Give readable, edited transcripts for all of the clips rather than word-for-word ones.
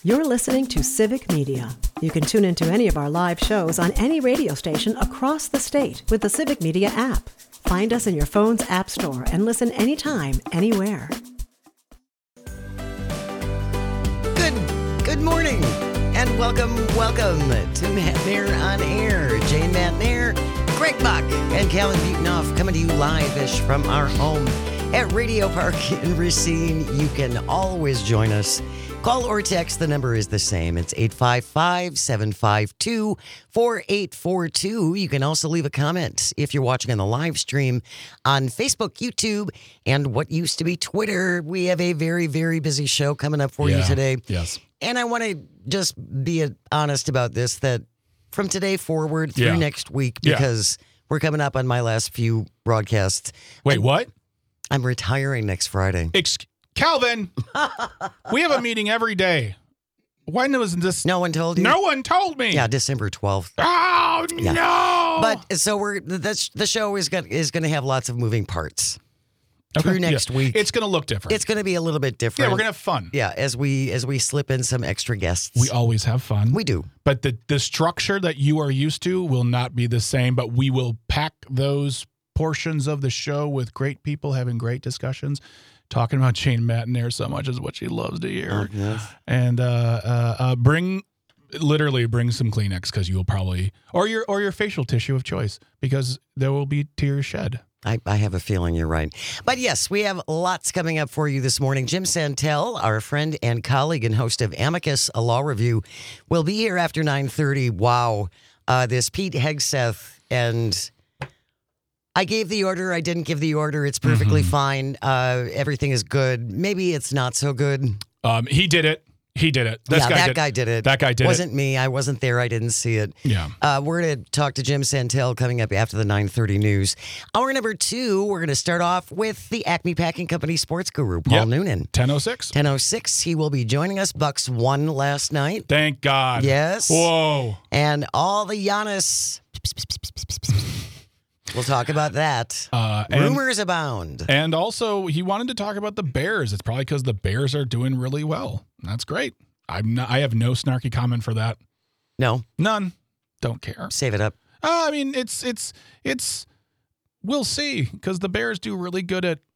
You're listening to Civic Media. You can tune into any of our live shows on any radio station across the state with the Civic Media app. Find us in your phone's app store and listen anytime, anywhere. Good morning, and welcome to Matt Nair on Air. Jane Matt Nair, Greg Buck, and Callan Buetenoff coming to you live-ish from our home at Radio Park in Racine. You can always join us. Call or text. The number is the same. It's 855-752-4842. You can also leave a comment if you're watching on the live stream on Facebook, YouTube, and what used to be Twitter. We have a very, very busy show coming up for you today. Yes. And I want to just be honest about this, that from today forward through next week, because we're coming up on my last few broadcasts. Wait, what? I'm retiring next Friday. Calvin, we have a meeting every day. When was this? No one told you? No one told me. Yeah, December 12th. Oh, no. But so the show is going to have lots of moving parts. Through next week. It's going to look different. It's going to be a little bit different. Yeah, we're going to have fun. Yeah, as we slip in some extra guests. We always have fun. We do. But the structure that you are used to will not be the same, but we will pack those portions of the show with great people having great discussions. Talking about Jane Matt Nair so much is what she loves to hear. Yes. And bring some Kleenex, because you will probably, or your facial tissue of choice, because there will be tears shed. I have a feeling you're right. But yes, we have lots coming up for you this morning. Jim Santel, our friend and colleague and host of Amicus, a law review, will be here after 9:30. Wow. This Pete Hegseth, and I gave the order. I didn't give the order. It's perfectly fine. Everything is good. Maybe it's not so good. He did it. He did it. That guy did it. That guy did it. Wasn't me. I wasn't there. I didn't see it. Yeah. We're going to talk to Jim Santel coming up after the 9:30 news. Hour number 2, we're going to start off with the Acme Packing Company sports guru, Paul Noonan. 10:06. 10:06. He will be joining us. Bucks won last night. Thank God. Yes. Whoa. And all the Giannis. We'll talk about that. Rumors abound. And also, he wanted to talk about the Bears. It's probably because the Bears are doing really well. That's great. I have no snarky comment for that. No. None. Don't care. Save it up. I mean, it's. We'll see, because the Bears do really good at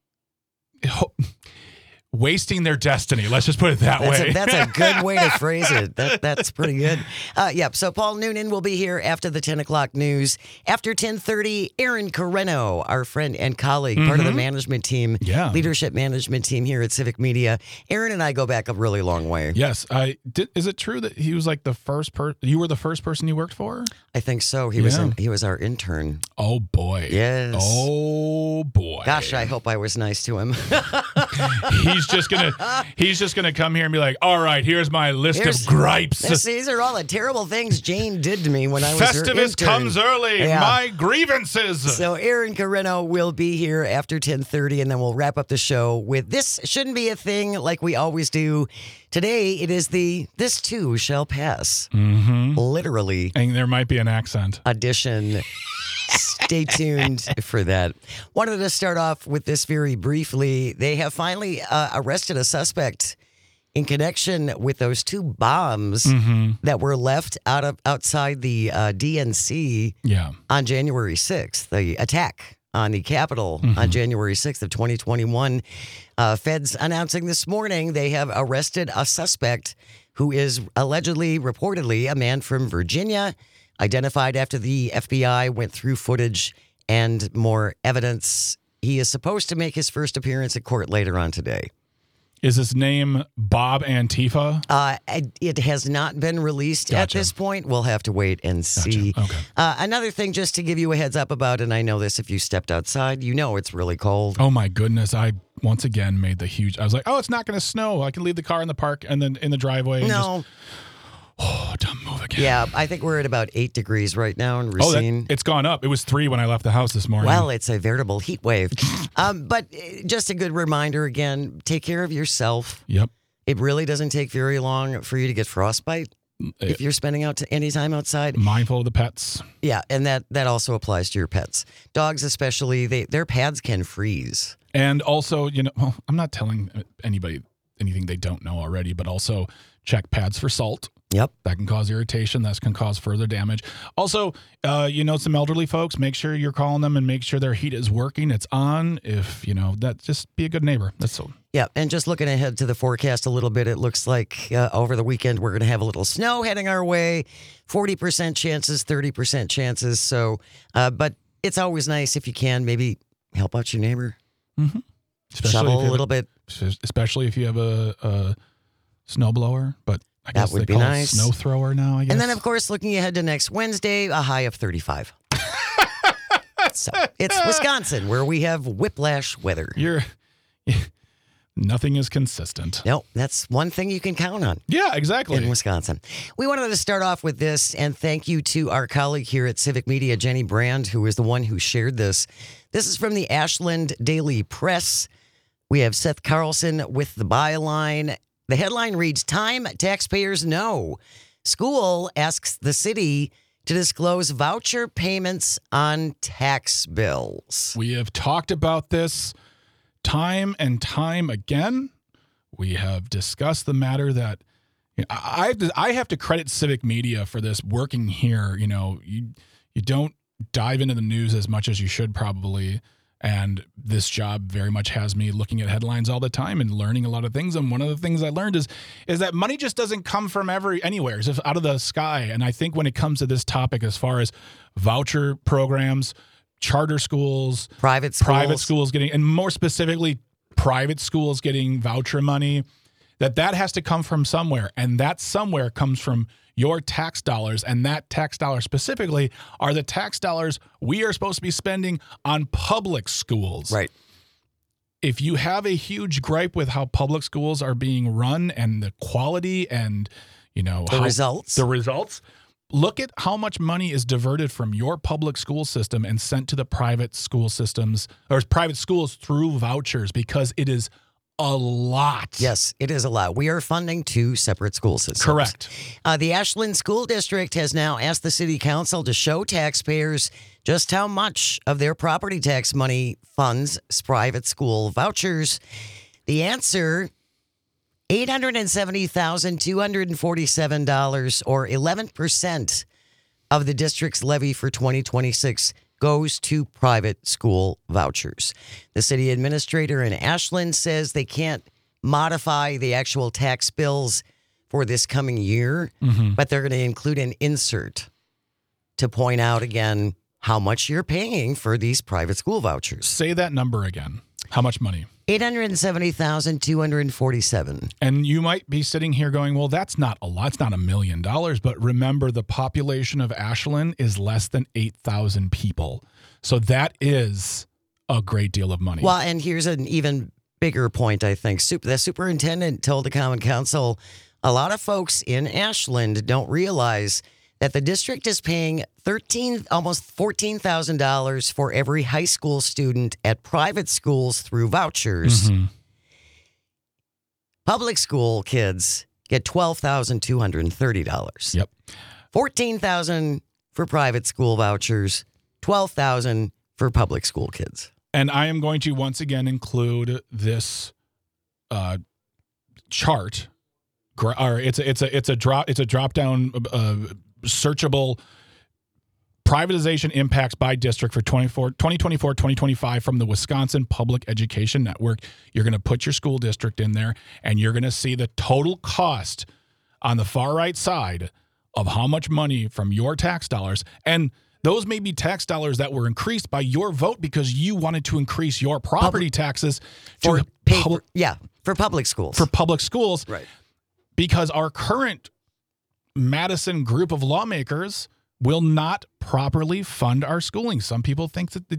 wasting their destiny. Let's just put it that way. That's a good way to phrase it. That's pretty good. So Paul Noonan will be here after the 10 o'clock news. After 10:30, Aaron Carreno, our friend and colleague, part of the management team, leadership management team here at Civic Media. Aaron and I go back a really long way. Yes. Is it true that he was like the first person? You were the first person you worked for? I think so. He was our intern. Oh, boy. Yes. Oh, boy. Gosh, I hope I was nice to him. He's just gonna come here and be like, all right, here's my list of gripes. These are all the terrible things Jane did to me when I was her intern. Festivus comes early. Yeah. My grievances. So Aaron Carreno will be here after 10:30, and then we'll wrap up the show with This Shouldn't Be a Thing, like we always do. Today, it is This Too Shall Pass. Literally. And there might be an accent. Edition. Stay tuned for that. Wanted to start off with this very briefly. They have finally arrested a suspect in connection with those 2 bombs that were left outside the DNC on January 6th. The attack on the Capitol on January 6th of 2021. Feds announcing this morning they have arrested a suspect who is reportedly a man from Virginia, identified after the FBI went through footage and more evidence. He is supposed to make his first appearance at court later on today. Is his name Bob Antifa? It has not been released at this point. We'll have to wait and see. Okay. Another thing just to give you a heads up about, and I know this if you stepped outside, you know it's really cold. Oh, my goodness. I once again made I was like, oh, it's not going to snow. I can leave the car in the park and then in the driveway. No. Don't move again. Yeah, I think we're at about 8 degrees right now in Racine. It's gone up. It was 3 when I left the house this morning. Well, it's a veritable heat wave. But just a good reminder again, take care of yourself. Yep. It really doesn't take very long for you to get frostbite if you're spending any time outside. Mindful of the pets. Yeah, and that also applies to your pets. Dogs especially, their pads can freeze. And also, I'm not telling anybody anything they don't know already, but also check pads for salt. Yep. That can cause irritation. That can cause further damage. Also, some elderly folks, make sure you're calling them and make sure their heat is working. It's on. If, that, just be a good neighbor. That's all. Yeah, and just looking ahead to the forecast a little bit, it looks like over the weekend we're going to have a little snow heading our way, 40% chances, 30% chances. So, but it's always nice if you can maybe help out your neighbor. Mm-hmm. Shovel a little bit. Especially if you have a snowblower, but I guess that would they be call nice. it snow thrower now, I guess. And then, of course, looking ahead to next Wednesday, a high of 35. So it's Wisconsin, where we have whiplash weather. Nothing is consistent. No, that's one thing you can count on. Yeah, exactly. In Wisconsin. We wanted to start off with this, and thank you to our colleague here at Civic Media, Jenny Brand, who is the one who shared this. This is from the Ashland Daily Press. We have Seth Carlson with the byline. The headline reads, "Time taxpayers know. School asks the city to disclose voucher payments on tax bills." We have talked about this time and time again. We have discussed the matter that I have to credit Civic Media for this working here. You don't dive into the news as much as you should probably. And this job very much has me looking at headlines all the time and learning a lot of things. And one of the things I learned is that money just doesn't come from anywhere. It's just out of the sky. And I think when it comes to this topic, as far as voucher programs, charter schools, private schools getting, and more specifically, private schools getting voucher money, that has to come from somewhere. And that somewhere comes from your tax dollars, and that tax dollar specifically are the tax dollars we are supposed to be spending on public schools. Right. If you have a huge gripe with how public schools are being run and the quality and, the results, look at how much money is diverted from your public school system and sent to the private school systems or private schools through vouchers, because it is a lot. Yes, it is a lot. We are funding 2 separate school systems. Correct. The Ashland School District has now asked the city council to show taxpayers just how much of their property tax money funds private school vouchers. The answer, $870,247, or 11% of the district's levy for 2026 goes to private school vouchers. The city administrator in Ashland says they can't modify the actual tax bills for this coming year, but they're going to include an insert to point out again how much you're paying for these private school vouchers. Say that number again. How much money? $870,247. And you might be sitting here going, well, that's not a lot. It's not $1 million. But remember, the population of Ashland is less than 8,000 people. So that is a great deal of money. Well, and here's an even bigger point, I think. The superintendent told the Common Council a lot of folks in Ashland don't realize that the district is paying almost $14,000 for every high school student at private schools through vouchers. Public school kids get $12,230. Yep. $14,000 for private school vouchers, $12,000 for public school kids. And I am going to once again include this chart. It's a drop down searchable privatization impacts by district for 2024-2025 from the Wisconsin Public Education Network. You're going to put your school district in there, and you're going to see the total cost on the far right side of how much money from your tax dollars. And those may be tax dollars that were increased by your vote because you wanted to increase your property taxes for public schools. For public schools. Right. Because our current Madison group of lawmakers will not properly fund our schooling. Some people think that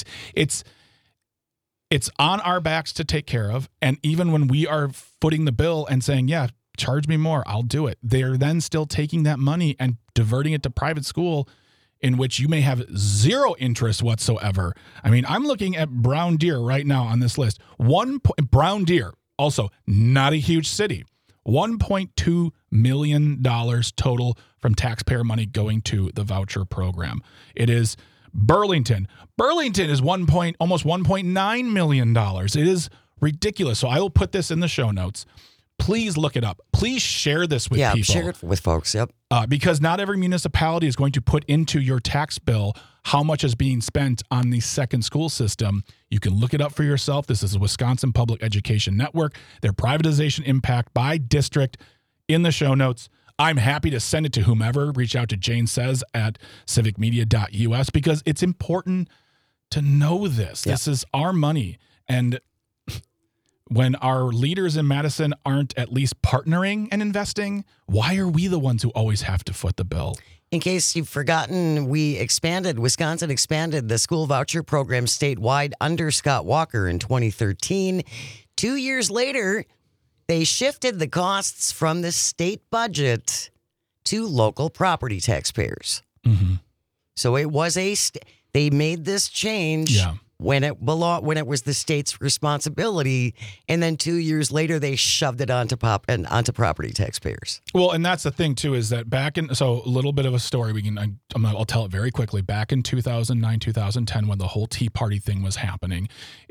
it's on our backs to take care of. And even when we are footing the bill and saying, yeah, charge me more, I'll do it, they're then still taking that money and diverting it to private school in which you may have zero interest whatsoever. I mean, I'm looking at Brown Deer right now on this list. Brown Deer, also not a huge city. $1.2 million total from taxpayer money going to the voucher program. It is Burlington. Burlington is almost $1.9 million. It is ridiculous. So I will put this in the show notes. please look it up. Please share this with people. Yeah, share it with folks. Yep. Because not every municipality is going to put into your tax bill how much is being spent on the second school system. You can look it up for yourself. This is the Wisconsin Public Education Network, their privatization impact by district in the show notes. I'm happy to send it to whomever. Reach out to Jane Says at civicmedia.us because it's important to know this. Yeah. This is our money. And when our leaders in Madison aren't at least partnering and investing, why are we the ones who always have to foot the bill? In case you've forgotten, Wisconsin expanded the school voucher program statewide under Scott Walker in 2013. 2 years later, they shifted the costs from the state budget to local property taxpayers. Mm-hmm. So it was they made this change Yeah. when it was the state's responsibility, and then 2 years later they shoved it onto property taxpayers. Well, and that's the thing too, is that so a little bit of a story. I'll tell it very quickly. Back in 2009, 2010, when the whole Tea Party thing was happening,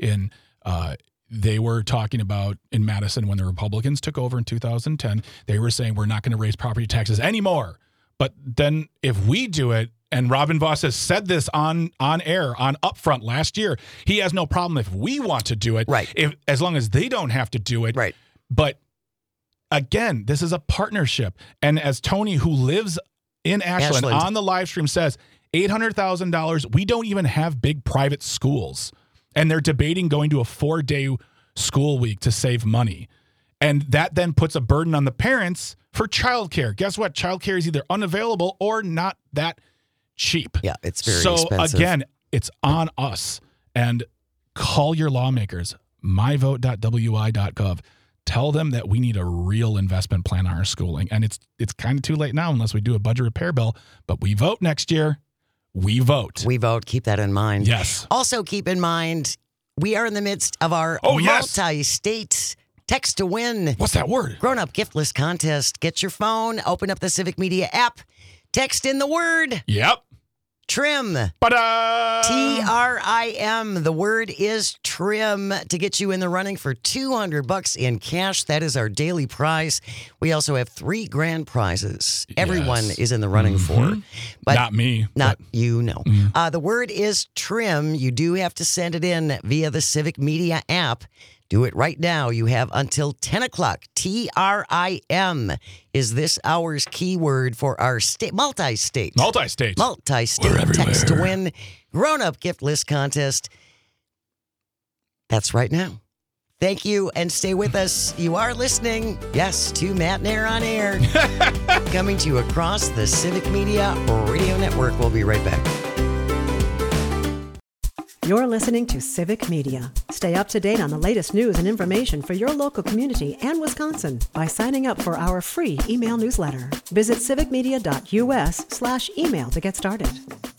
they were talking about in Madison when the Republicans took over in 2010, they were saying we're not going to raise property taxes anymore. But then if we do it, and Robin Voss has said this on air, on Upfront last year, he has no problem if we want to do it, right? As long as they don't have to do it, right? But again, this is a partnership, and as Tony, who lives in Ashland. On the live stream says, $800,000. We don't even have big private schools, and they're debating going to a 4-day school week to save money, and that then puts a burden on the parents for childcare. Guess what? Childcare is either unavailable or not that cheap. Yeah, it's very expensive. So again, it's on us. And call your lawmakers, myvote.wi.gov. Tell them that we need a real investment plan on our schooling. And it's kind of too late now unless we do a budget repair bill. But we vote next year. We vote. We vote. Keep that in mind. Yes. Also keep in mind, we are in the midst of our multi-state Text to Win. What's that word? Grown-up gift list contest. Get your phone, open up the Civic Media app, text in the word. Yep. Trim. Ta-da! TRIM. The word is trim to get you in the running for $200 in cash. That is our daily prize. We also have 3 grand prizes. Everyone is in the running for. But not me. Not you, no. The word is trim. You do have to send it in via the Civic Media app. Do it right now. You have until 10 o'clock. TRIM is this hour's keyword for our multi-state. Multi-state. Multi-state Text to Win grown-up gift list contest. That's right now. Thank you, and stay with us. You are listening, yes, to Matt Nair on Air. Coming to you across the Civic Media Radio Network. We'll be right back. You're listening to Civic Media. Stay up to date on the latest news and information for your local community and Wisconsin by signing up for our free email newsletter. Visit civicmedia.us/email to get started.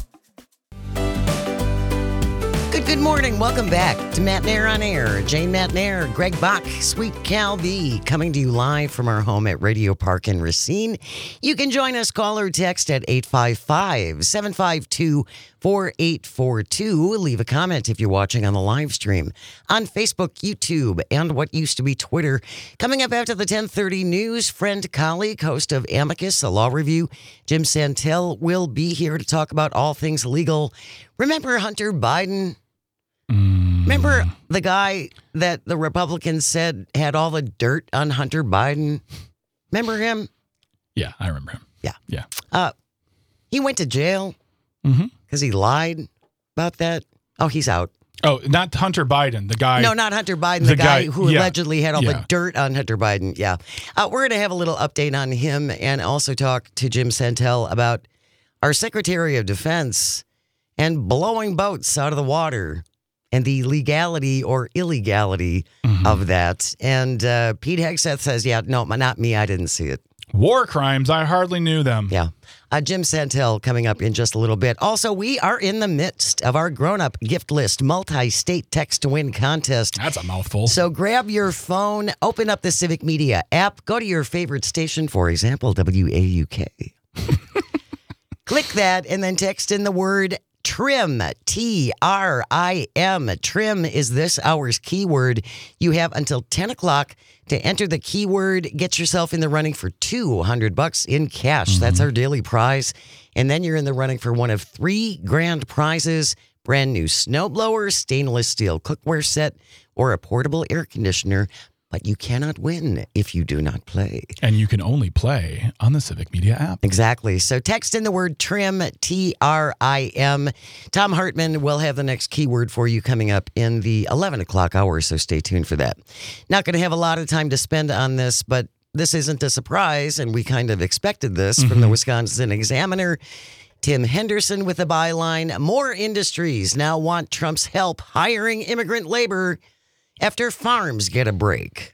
Good morning. Welcome back to Matt Nair on Air. Jane Matt Nair, Greg Bach, Sweet Cal B, coming to you live from our home at Radio Park in Racine. You can join us, call or text at 855-752-4842. Leave a comment if you're watching on the live stream on Facebook, YouTube, and what used to be Twitter. Coming up after the 10:30 news, friend, colleague, host of Amicus, a law review, Jim Santel, will be here to talk about all things legal. Remember Hunter Biden? Remember the guy that the Republicans said had all the dirt on Hunter Biden? Remember him? Yeah, I remember him. Yeah. He went to jail because he lied about that. Oh, he's out. Oh, not Hunter Biden, the guy. No, not Hunter Biden, the guy who allegedly had all the dirt on Hunter Biden. Yeah. We're going to have a little update on him and also talk to Jim Santel about our Secretary of Defense and blowing boats out of the water and the legality or illegality of that. And Pete Hegseth says, no, not me. I didn't see it. War crimes. I hardly knew them. Yeah. Jim Santel coming up in just a little bit. Also, we are in the midst of our grown-up gift list multi-state text to win contest. That's a mouthful. So grab your phone, open up the Civic Media app, go to your favorite station, for example, WAUK. Click that and then text in the word TRIM, T-R-I-M. TRIM is this hour's keyword. You have until 10 o'clock to enter the keyword. Get yourself in the running for $200 in cash. That's our daily prize. And then you're in the running for one of 3 grand prizes: brand new snowblower, stainless steel cookware set, or a portable air conditioner. But you cannot win if you do not play. And you can only play on the Civic Media app. Exactly. So text in the word TRIM, T-R-I-M. Tom Hartman will have the next keyword for you coming up in the 11 o'clock hour, so stay tuned for that. Not going to have a lot of time to spend on this, but this isn't a surprise, and we kind of expected this from the Wisconsin Examiner. Tim Henderson with the byline, more industries now want Trump's help hiring immigrant labor after farms get a break.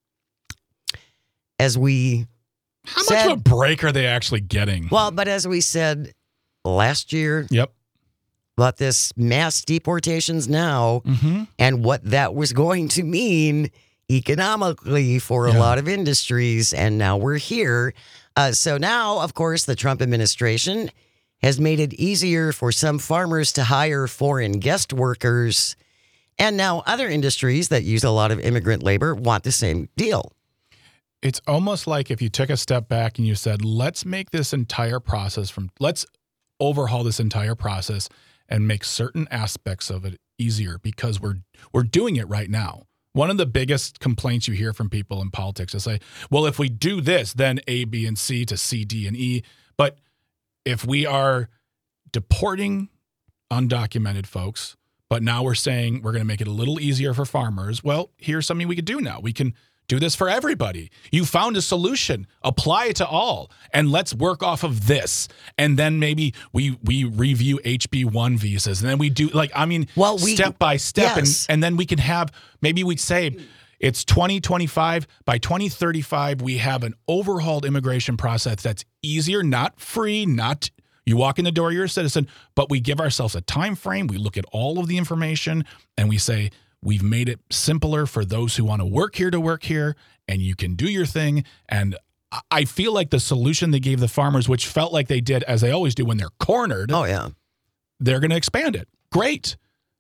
As we How said, much of a break are they actually getting? well, but as we said last year Yep. about this mass deportations now and what that was going to mean economically for a lot of industries, and now we're here. So now, of course, the Trump administration has made it easier for some farmers to hire foreign guest workers. And now other industries that use a lot of immigrant labor want the same deal. It's almost like if you took a step back and you said, let's make this entire process let's overhaul this entire process and make certain aspects of it easier, because we're doing it right now. One of the biggest complaints you hear from people in politics is say, well, if we do this, then A, B, and C to C, D, and E. But if we are deporting undocumented folks, but now we're saying we're going to make it a little easier for farmers, well, here's something we could do now. We can do this for everybody. You found a solution. Apply it to all. And let's work off of this. And then maybe we review HB1 visas. And then we do, step by step. Yes. And then we can have, maybe we'd say it's 2025. By 2035, we have an overhauled immigration process that's easier, not free, not you walk in the door, you're a citizen, but we give ourselves a time frame. We look at all of the information and we say, we've made it simpler for those who want to work here, and you can do your thing. And I feel like the solution they gave the farmers, which felt like they did, as they always do when they're cornered. Oh, yeah. They're going to expand it. Great.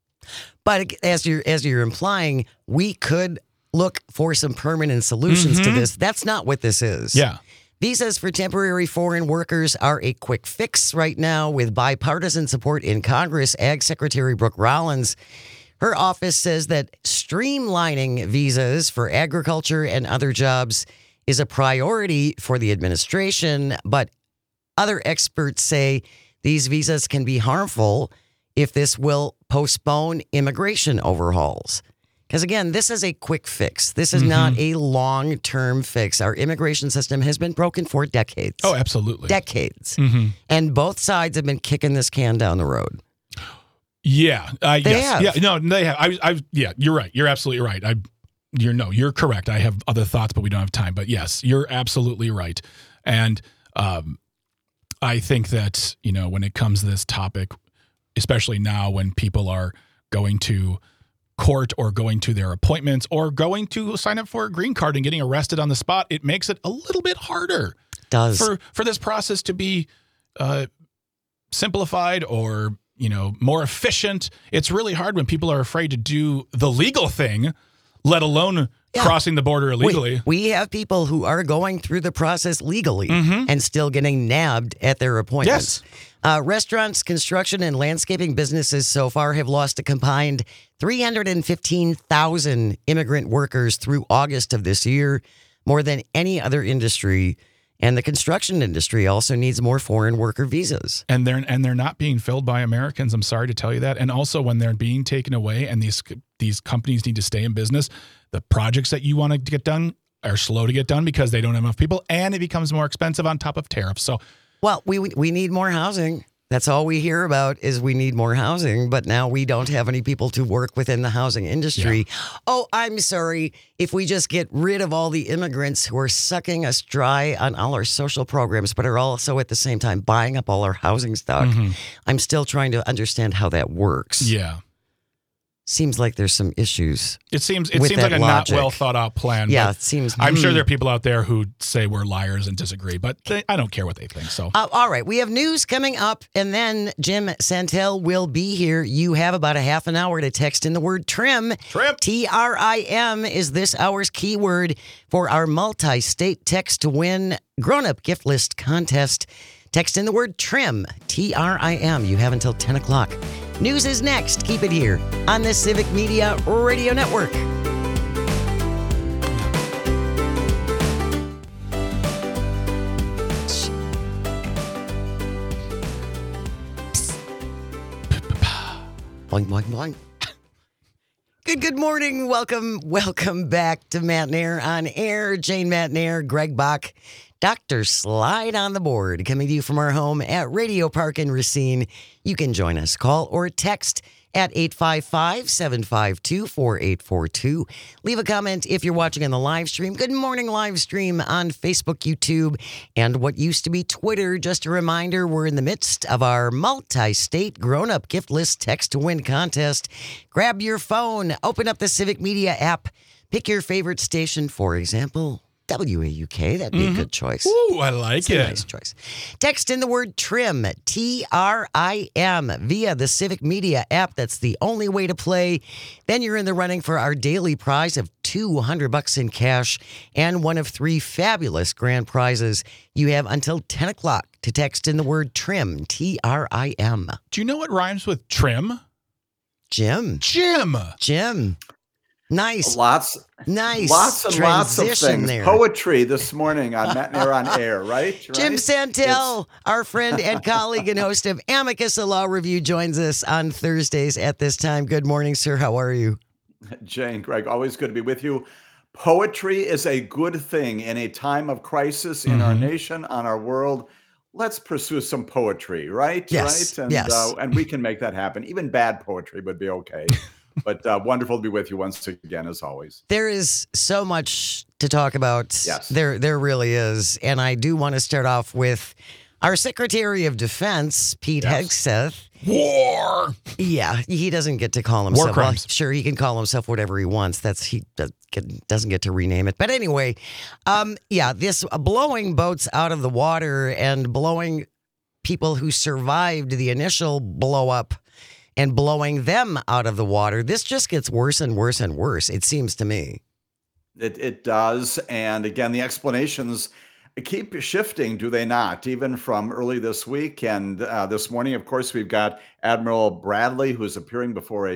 But as you're implying, we could look for some permanent solutions to this. That's not what this is. Yeah. Visas for temporary foreign workers are a quick fix right now with bipartisan support in Congress. Ag Secretary Brooke Rollins, her office says that streamlining visas for agriculture and other jobs is a priority for the administration, but other experts say these visas can be harmful if this will postpone immigration overhauls. Because again, this is a quick fix. This is not a long-term fix. Our immigration system has been broken for decades. Oh, absolutely. Decades. And both sides have been kicking this can down the road. Yeah. They have. Yeah, no, they have. Yeah, you're right. You're absolutely right. You're correct. I have other thoughts, but we don't have time. But yes, you're absolutely right. And I think that, when it comes to this topic, especially now when people are going to court or going to their appointments or going to sign up for a green card and getting arrested on the spot, it makes it a little bit harder. It does. For this process to be simplified or, more efficient. It's really hard when people are afraid to do the legal thing, let alone crossing the border illegally. We have people who are going through the process legally and still getting nabbed at their appointments. Yes. Restaurants, construction, and landscaping businesses so far have lost a combined 315,000 immigrant workers through August of this year, more than any other industry. And the construction industry also needs more foreign worker visas. And they're not being filled by Americans. I'm sorry to tell you that. And also when they're being taken away and these companies need to stay in business, the projects that you want to get done are slow to get done because they don't have enough people, and it becomes more expensive on top of tariffs. So, well, we need more housing. That's all we hear about is we need more housing, but now we don't have any people to work within the housing industry. Yeah. Oh, I'm sorry. If we just get rid of all the immigrants who are sucking us dry on all our social programs, but are also at the same time buying up all our housing stock, I'm still trying to understand how that works. Yeah. Seems like there's some issues. It seems with like that a logic. not well thought out plan. Yeah, but it seems. I'm sure there are people out there who say we're liars and disagree, but I don't care what they think. So, all right, we have news coming up, and then Jim Santel will be here. You have about a half an hour to text in the word trim. Trim. TRIM is this hour's keyword for our multi-state text to win grown-up gift list contest. Text in the word trim, TRIM. You have until 10 o'clock. News is next. Keep it here on the Civic Media Radio Network. Boing, boing, boing. Good morning. Welcome back to Matt and Air on Air. Jane Matt and Air, Greg Bach, Dr. Slide on the board, coming to you from our home at Radio Park in Racine. You can join us. Call or text at 855-752-4842. Leave a comment if you're watching on the live stream. Good morning live stream on Facebook, YouTube, and what used to be Twitter. Just a reminder, we're in the midst of our multi-state grown-up gift list text to win contest. Grab your phone, open up the Civic Media app, pick your favorite station, for example, WAUK. That'd be a good choice. Ooh, I like It's it. a nice choice. Text in the word trim, TRIM, via the Civic Media app. That's the only way to play. Then you're in the running for our daily prize of $200 in cash and one of 3 fabulous grand prizes. You have until 10 o'clock to text in the word trim, TRIM. Do you know what rhymes with trim? Jim. Nice. Lots and lots of transition things. there. Poetry this morning on Matt and Air on Air, right? Jim Santel, our friend and colleague and host of Amicus, a Law Review, joins us on Thursdays at this time. Good morning, sir. How are you? Jane, Greg, always good to be with you. Poetry is a good thing in a time of crisis in our nation, on our world. Let's pursue some poetry, right? Yes, Right? And, yes. And we can make that happen. Even bad poetry would be okay. But wonderful to be with you once again, as always. There is so much to talk about. Yes. There really is. And I do want to start off with our Secretary of Defense, Pete Hegseth. War. Yeah, he doesn't get to call himself. War crimes. Well, sure, he can call himself whatever he wants. He doesn't get to rename it. But anyway, this blowing boats out of the water and blowing people who survived the initial blow up and blowing them out of the water. This just gets worse and worse and worse, it seems to me. It does. And again, the explanations keep shifting, do they not? Even from early this week and this morning, of course, we've got Admiral Bradley, who's appearing before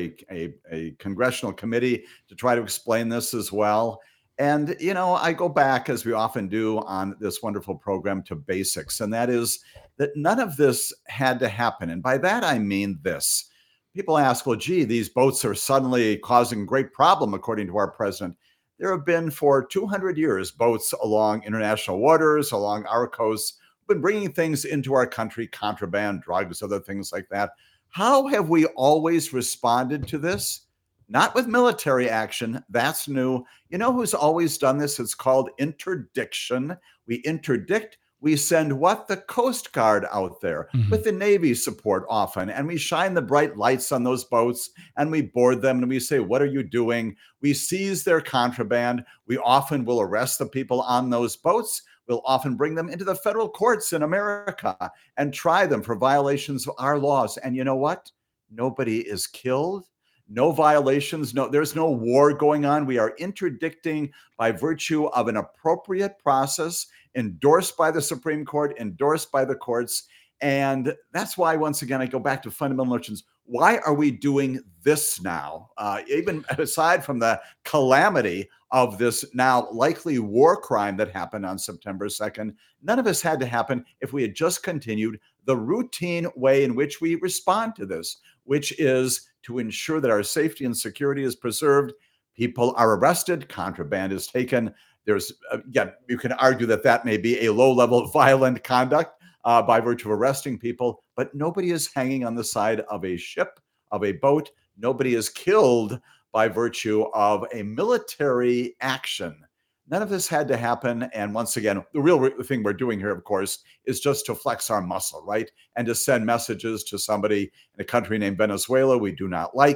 a congressional committee to try to explain this as well. And, you know, I go back, as we often do on this wonderful program, to basics. And that is that none of this had to happen. And by that, I mean this. People ask, well, gee, these boats are suddenly causing great problem, according to our president. There have been for 200 years boats along international waters, along our coasts, been bringing things into our country, contraband, drugs, other things like that. How have we always responded to this? Not with military action. That's new. You know who's always done this? It's called interdiction. We interdict. We send what? The Coast Guard out there with the Navy support often. And we shine the bright lights on those boats and we board them and we say, what are you doing? We seize their contraband. We often will arrest the people on those boats. We'll often bring them into the federal courts in America and try them for violations of our laws. And you know what? Nobody is killed. No violations. There's no war going on. We are interdicting by virtue of an appropriate process endorsed by the Supreme Court, endorsed by the courts. And that's why, once again, I go back to fundamental notions. Why are we doing this now? Even aside from the calamity of this now likely war crime that happened on September 2nd, none of this had to happen if we had just continued the routine way in which we respond to this, which is to ensure that our safety and security is preserved. People are arrested, contraband is taken. There's, again, you can argue that may be a low-level violent conduct by virtue of arresting people, but nobody is hanging on the side of a ship, of a boat. Nobody is killed by virtue of a military action. None of this had to happen. And once again, the real thing we're doing here, of course, is just to flex our muscle, right? And to send messages to somebody in a country named Venezuela we do not like,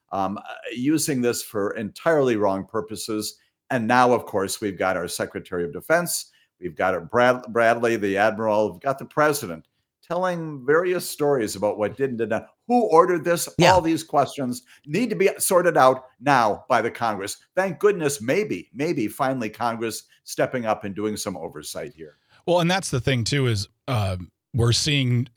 using this for entirely wrong purposes. And now, of course, we've got our Secretary of Defense, we've got Bradley, the Admiral, we've got the President telling various stories about what didn't and done. Who ordered this? Yeah. All these questions need to be sorted out now by the Congress. Thank goodness, maybe finally Congress stepping up and doing some oversight here. Well, and that's the thing too, is we're seeing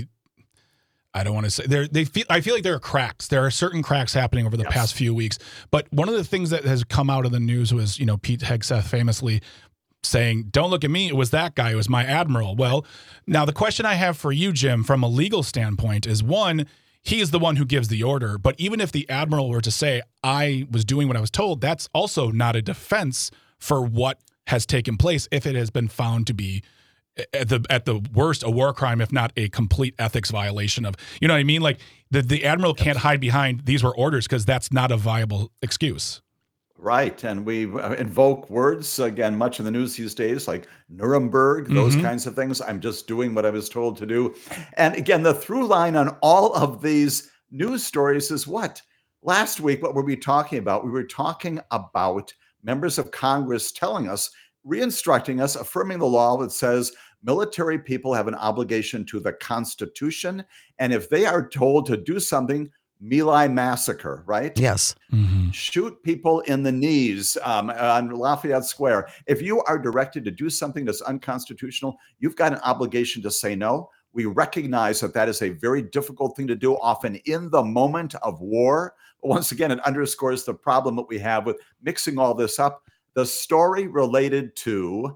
I don't want to say I feel like there are cracks. There are certain cracks happening over the past few weeks. But one of the things that has come out of the news was, Pete Hegseth famously saying, "Don't look at me. It was that guy. It was my admiral." Well, now the question I have for you, Jim, from a legal standpoint is, one, he is the one who gives the order. But even if the admiral were to say, "I was doing what I was told," that's also not a defense for what has taken place if it has been found to be at the worst a war crime, if not a complete ethics violation of, you know what I mean? Like the admiral can't hide behind these were orders, because that's not a viable excuse. Right. And we invoke words, again, much in the news these days, like Nuremberg, those kinds of things. I'm just doing what I was told to do. And again, the through line on all of these news stories is what? Last week, what were we talking about? We were talking about members of Congress telling us, re-instructing us, affirming the law that says military people have an obligation to the Constitution. And if they are told to do something, My Lai massacre, right? Yes. Shoot people in the knees on Lafayette Square. If you are directed to do something that's unconstitutional, you've got an obligation to say no. We recognize that that is a very difficult thing to do, often in the moment of war. But once again, it underscores the problem that we have with mixing all this up. The story related to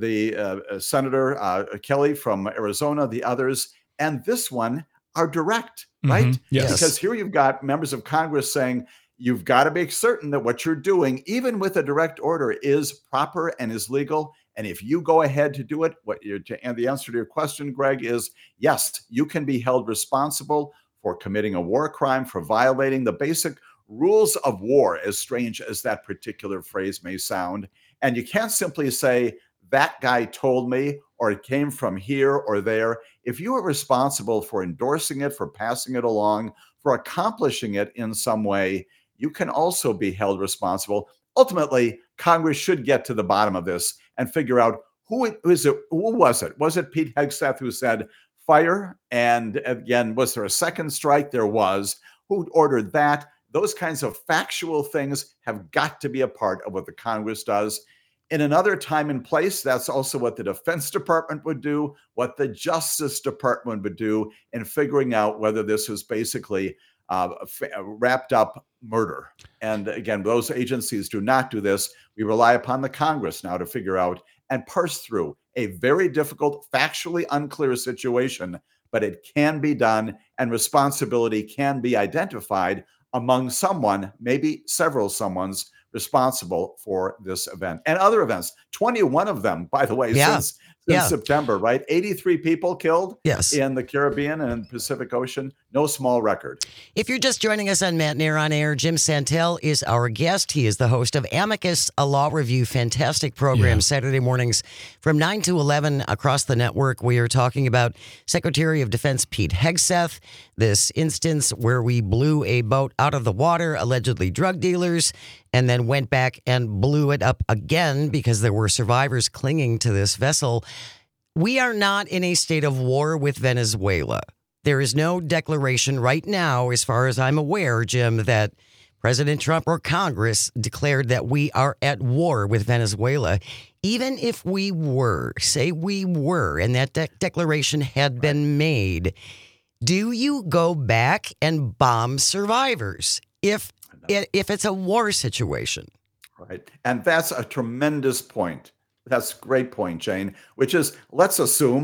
the Senator Kelly from Arizona, the others, and this one are direct, right? Yes. Because here you've got members of Congress saying, you've got to make certain that what you're doing, even with a direct order, is proper and is legal. And if you go ahead to do it, and the answer to your question, Greg, is yes, you can be held responsible for committing a war crime, for violating the basic rules of war, as strange as that particular phrase may sound. And you can't simply say, that guy told me, or it came from here or there. If you are responsible for endorsing it, for passing it along, for accomplishing it in some way, you can also be held responsible. Ultimately, Congress should get to the bottom of this and figure out who was it? Was it Pete Hegseth who said fire? And again, was there a second strike? There was. Who ordered that? Those kinds of factual things have got to be a part of what the Congress does. In another time and place, that's also what the Defense Department would do, what the Justice Department would do in figuring out whether this was basically wrapped up murder. And again, those agencies do not do this. We rely upon the Congress now to figure out and parse through a very difficult, factually unclear situation, but it can be done, and responsibility can be identified among someone, maybe several someones, responsible for this event and other events. 21 of them, by the way, since September, right? 83 people killed in the Caribbean and Pacific Ocean. No small record. If you're just joining us on Matt Nair on Air, Jim Santel is our guest. He is the host of Amicus, a law review, fantastic program, Saturday mornings from 9 to 11 across the network. We are talking about Secretary of Defense Pete Hegseth, this instance where we blew a boat out of the water, allegedly drug dealers, and then went back and blew it up again because there were survivors clinging to this vessel. We are not in a state of war with Venezuela. There is no declaration right now, as far as I'm aware, Jim, that President Trump or Congress declared that we are at war with Venezuela. Even if we were, say we were, and that declaration had been made, do you go back and bomb survivors if it's a war situation? Right. And that's a tremendous point. That's a great point, Jane, which is let's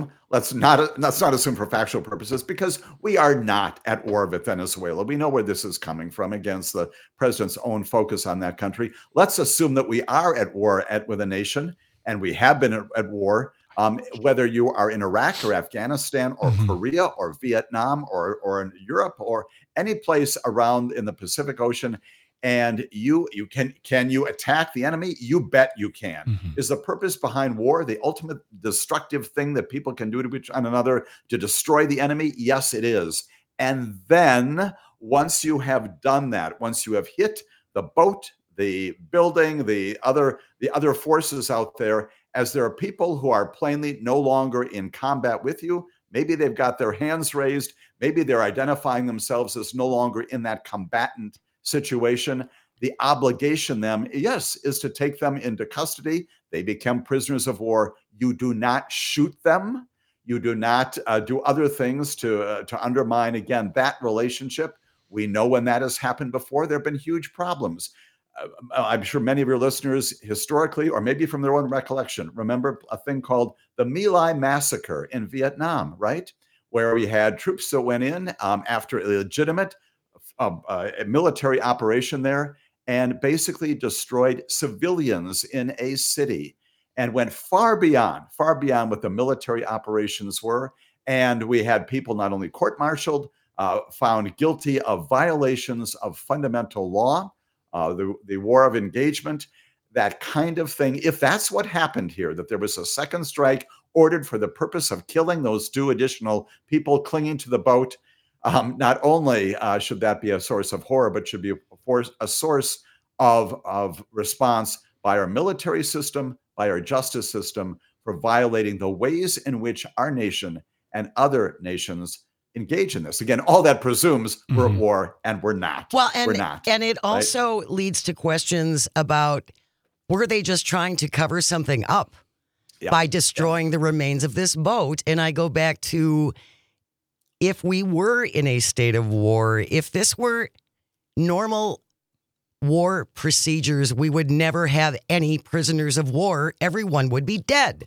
not assume for factual purposes, because we are not at war with Venezuela. We know where this is coming from against the president's own focus on that country. Let's assume that we are at war with a nation, and we have been at war, whether you are in Iraq or Afghanistan or Korea or Vietnam or in Europe or any place around in the Pacific Ocean. And you can you attack the enemy? You bet you can. Is the purpose behind war the ultimate destructive thing that people can do to each another to destroy the enemy? Yes, it is. And then once you have done that, once you have hit the boat, the building, the other forces out there, as there are people who are plainly no longer in combat with you, maybe they've got their hands raised, maybe they're identifying themselves as no longer in that combatant situation. The obligation then, yes, is to take them into custody. They become prisoners of war. You do not shoot them. You do not do other things to undermine, again, that relationship. We know when that has happened before, there have been huge problems. I'm sure many of your listeners historically, or maybe from their own recollection, remember a thing called the My Lai Massacre in Vietnam, right? Where we had troops that went in after a legitimate military operation there and basically destroyed civilians in a city and went far beyond what the military operations were. And we had people not only court-martialed, found guilty of violations of fundamental law, the war of engagement, that kind of thing. If that's what happened here, that there was a second strike ordered for the purpose of killing those 2 additional people clinging to the boat, not only should that be a source of horror, but should be a source of response by our military system, by our justice system, for violating the ways in which our nation and other nations engage in this. Again, all that presumes we're at war, and we're not. Well, we're not. And it also leads to questions about, were they just trying to cover something up by destroying the remains of this boat? And I go back to, if we were in a state of war, if this were normal war procedures, we would never have any prisoners of war. Everyone would be dead.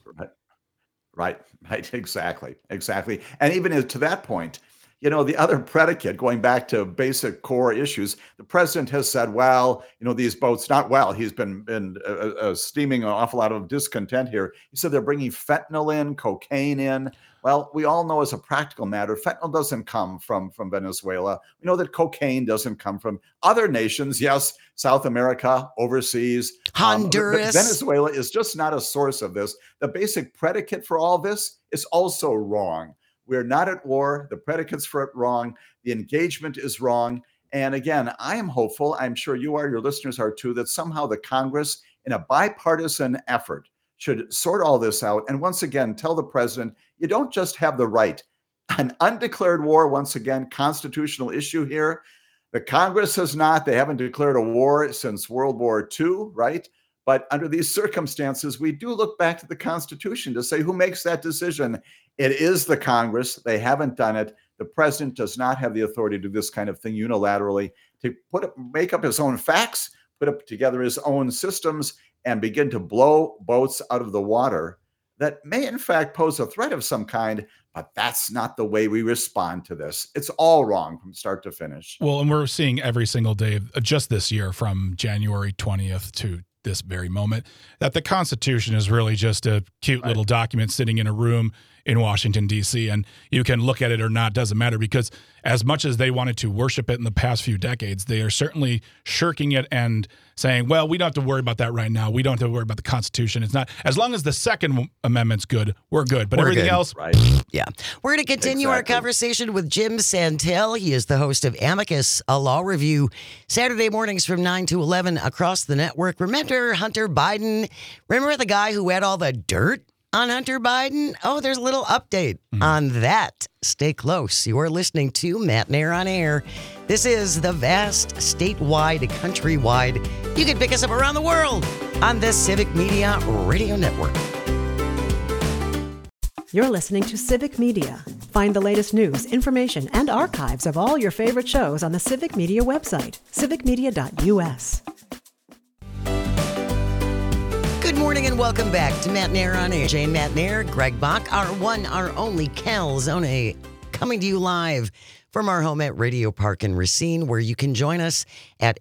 Right. Exactly. And even to that point, the other predicate, going back to basic core issues, the president has said, well, these boats, he's been steaming an awful lot of discontent here. He said they're bringing fentanyl in, cocaine in. Well, we all know as a practical matter, fentanyl doesn't come from Venezuela. We know that cocaine doesn't come from other nations. Yes, South America, overseas. Honduras. Venezuela is just not a source of this. The basic predicate for all this is also wrong. We're not at war. The predicates for it wrong. The engagement is wrong. And again, I am hopeful, I'm sure you are, your listeners are too, that somehow the Congress, in a bipartisan effort, should sort all this out. And once again, tell the president, you don't just have the right. An undeclared war, once again, constitutional issue here. The Congress has not. They haven't declared a war since World War II, right? But under these circumstances, we do look back to the Constitution to say who makes that decision. It is the Congress. They haven't done it. The president does not have the authority to do this kind of thing unilaterally, to make up his own facts, put up together his own systems, and begin to blow boats out of the water that may in fact pose a threat of some kind, but that's not the way we respond to this. It's all wrong from start to finish. Well, and we're seeing every single day, just this year, from January 20th to this very moment, that the Constitution is really just a cute little document sitting in a room in Washington, D.C., and you can look at it or not, doesn't matter, because as much as they wanted to worship it in the past few decades, they are certainly shirking it and saying, well, we don't have to worry about that right now. We don't have to worry about the Constitution. It's not, as long as the Second Amendment's good, we're good. But everything else, right? Yeah. We're going to continue our conversation with Jim Santel. He is the host of Amicus, a law review, Saturday mornings from 9 to 11 across the network. Remember Hunter Biden? Remember the guy who had all the dirt on Hunter Biden? Oh, there's a little update on that. Stay close. You are listening to Matt Nair on Air. This is the vast, statewide, countrywide. You can pick us up around the world on the Civic Media Radio Network. You're listening to Civic Media. Find the latest news, information, and archives of all your favorite shows on the Civic Media website, civicmedia.us. Good morning and welcome back to Matt Nair on Air. Jane Matt Nair, Greg Bach, our one, our only Calzone, coming to you live from our home at Radio Park in Racine, where you can join us at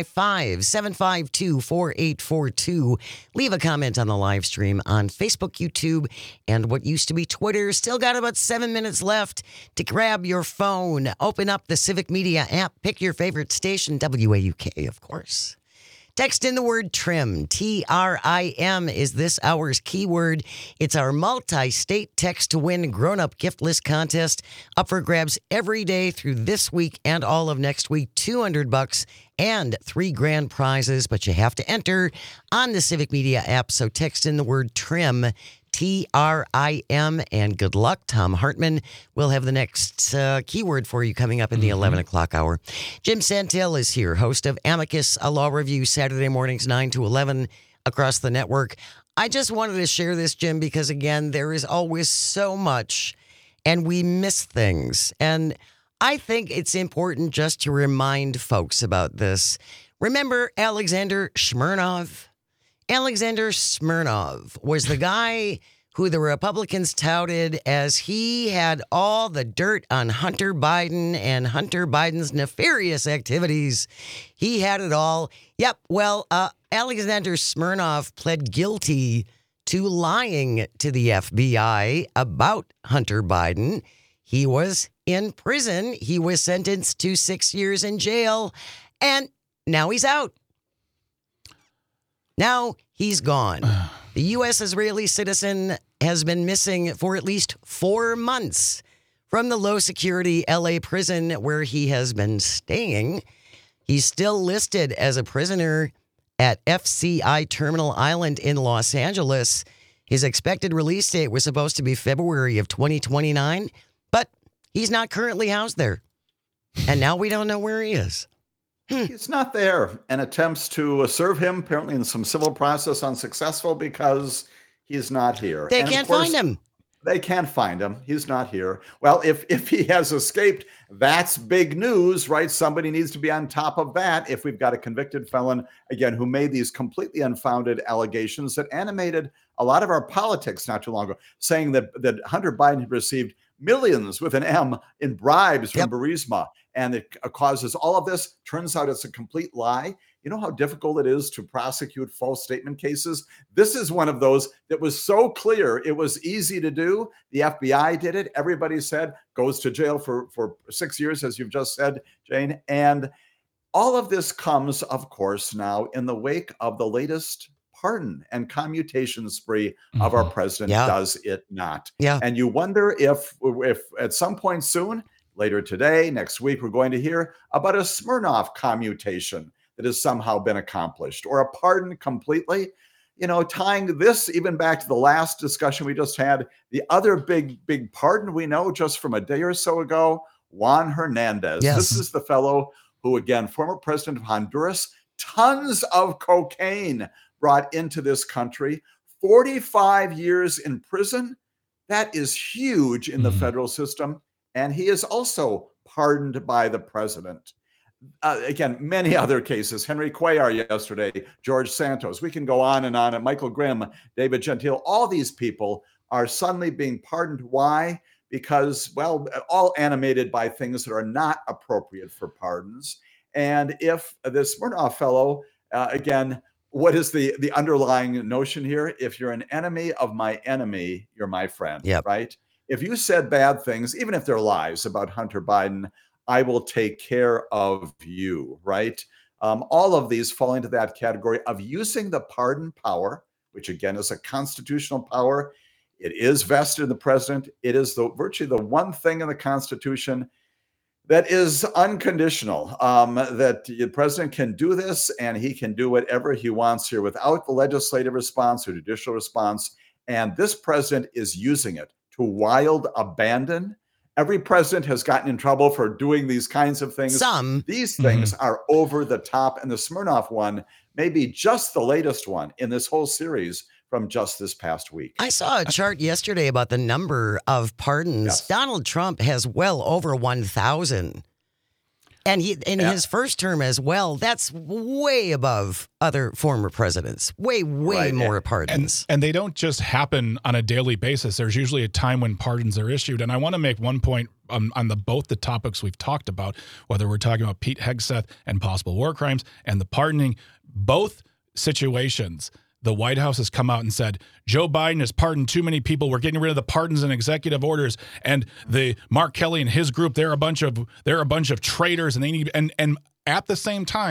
855-752-4842. Leave a comment on the live stream on Facebook, YouTube, and what used to be Twitter. Still got about 7 minutes left to grab your phone. Open up the Civic Media app. Pick your favorite station, WAUK, of course. Text in the word TRIM, TRIM, is this hour's keyword. It's our multi-state text to win grown-up gift list contest, up for grabs every day through this week and all of next week. $200 and $3,000 prizes, but you have to enter on the Civic Media app. So text in the word TRIM, TRIM, and good luck. Tom Hartman will have the next keyword for you coming up in the 11 o'clock hour. Jim Santel is here, host of Amicus, a law review, Saturday mornings 9 to 11 across the network. I just wanted to share this, Jim, because, again, there is always so much, and we miss things. And I think it's important just to remind folks about this. Remember Alexander Smirnov? Alexander Smirnov was the guy who the Republicans touted as he had all the dirt on Hunter Biden and Hunter Biden's nefarious activities. He had it all. Yep. Well, Alexander Smirnov pled guilty to lying to the FBI about Hunter Biden. He was in prison. He was sentenced to 6 years in jail, and now he's out. Now he's gone. The U.S. Israeli citizen has been missing for at least 4 months from the low-security L.A. prison where he has been staying. He's still listed as a prisoner at FCI Terminal Island in Los Angeles. His expected release date was supposed to be February of 2029, but he's not currently housed there. And now we don't know where he is. He's not there, and attempts to serve him, apparently in some civil process, unsuccessful because he's not here. They And of can't course, find him. They can't find him. He's not here. Well, if he has escaped, that's big news, right? Somebody needs to be on top of that if we've got a convicted felon, again, who made these completely unfounded allegations that animated a lot of our politics not too long ago, saying that Hunter Biden had received millions with an M in bribes from Burisma, and it causes all of this. Turns out it's a complete lie. You know how difficult it is to prosecute false statement cases? This is one of those that was so clear. It was easy to do. The FBI did it. Everybody said goes to jail for 6 years, as you've just said, Jane. And all of this comes, of course, now in the wake of the latest pardon and commutation spree of our president, does it not? Yeah. And you wonder if at some point soon, later today, next week, we're going to hear about a Smirnov commutation that has somehow been accomplished, or a pardon completely. You know, tying this even back to the last discussion we just had, the other big pardon we know just from a day or so ago, Juan Hernandez. Yes. This is the fellow who, again, former president of Honduras, tons of cocaine brought into this country, 45 years in prison. That is huge in the federal system. And he is also pardoned by the president. Again, many other cases. Henry Cuellar yesterday, George Santos. We can go on and on. And Michael Grimm, David Gentile, all these people are suddenly being pardoned. Why? Because, well, all animated by things that are not appropriate for pardons. And if the Smirnov fellow, again, what is the underlying notion here? If you're an enemy of my enemy, you're my friend, right? If you said bad things, even if they're lies about Hunter Biden, I will take care of you, right? All of these fall into that category of using the pardon power, which again is a constitutional power. It is vested in the president. It is virtually the one thing in the Constitution that is unconditional, that the president can do this and he can do whatever he wants here without the legislative response or judicial response. And this president is using it to wild abandon. Every president has gotten in trouble for doing these kinds of things. These things are over the top. And the Smirnov one may be just the latest one in this whole series from just this past week. I saw a chart yesterday about the number of pardons. Yes. Donald Trump has well over 1,000. And he in his first term as well, that's way above other former presidents. Way more pardons. And they don't just happen on a daily basis. There's usually a time when pardons are issued. And I want to make one point on both the topics we've talked about, whether we're talking about Pete Hegseth and possible war crimes and the pardoning. Both situations, the White House has come out and said, Joe Biden has pardoned too many people. We're getting rid of the pardons and executive orders. And the Mark Kelly and his group, they're a bunch of traitors, and they need. And at the same time,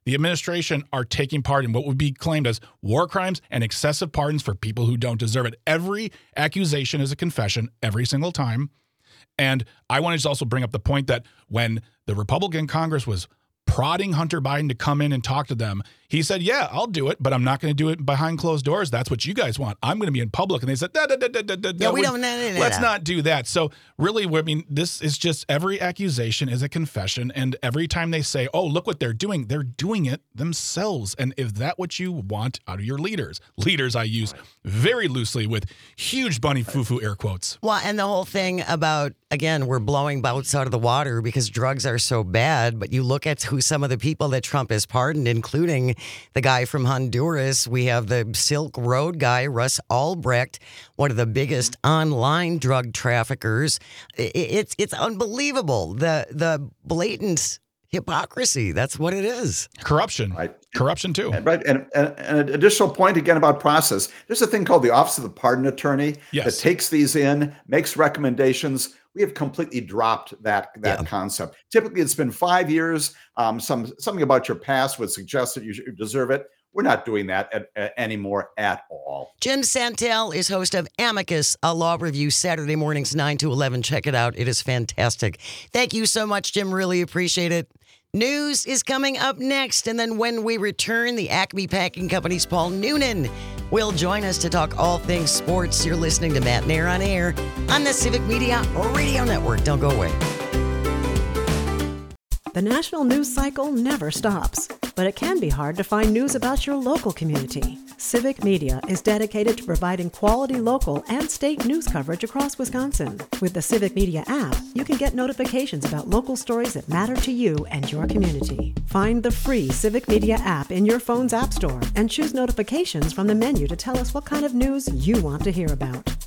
the administration are taking part in what would be claimed as war crimes and excessive pardons for people who don't deserve it. Every accusation is a confession every single time. And I wanted to also bring up the point that when the Republican Congress was prodding Hunter Biden to come in and talk to them, he said, yeah, I'll do it, but I'm not going to do it behind closed doors. That's what you guys want. I'm going to be in public. And they said, let's not do that. So really, I mean, this is just every accusation is a confession. And every time they say, oh, look what they're doing it themselves. And is that what you want out of your leaders? Leaders I use very loosely with huge bunny foo-foo air quotes. Well, and the whole thing about, again, we're blowing boats out of the water because drugs are so bad. But you look at who some of the people that Trump has pardoned, including the guy from Honduras. We have the Silk Road guy, Russ Albrecht, one of the biggest online drug traffickers. It's unbelievable. The blatant hypocrisy. That's what it is. Corruption. Right. Corruption, too. Right. And an additional point, again, about process. There's a thing called the Office of the Pardon Attorney that takes these in, makes recommendations. We have completely dropped that concept. Typically, it's been 5 years. Something about your past would suggest that you deserve it. We're not doing that anymore at all. Jim Santel is host of Amicus, a law review, Saturday mornings 9 to 11. Check it out. It is fantastic. Thank you so much, Jim. Really appreciate it. News is coming up next, and then when we return, the Acme Packing Company's Paul Noonan will join us to talk all things sports. You're listening to Matt Nair on Air on the Civic Media Radio Network. Don't go away. The national news cycle never stops, but it can be hard to find news about your local community. Civic Media is dedicated to providing quality local and state news coverage across Wisconsin. With the Civic Media app, you can get notifications about local stories that matter to you and your community. Find the free Civic Media app in your phone's app store and choose notifications from the menu to tell us what kind of news you want to hear about.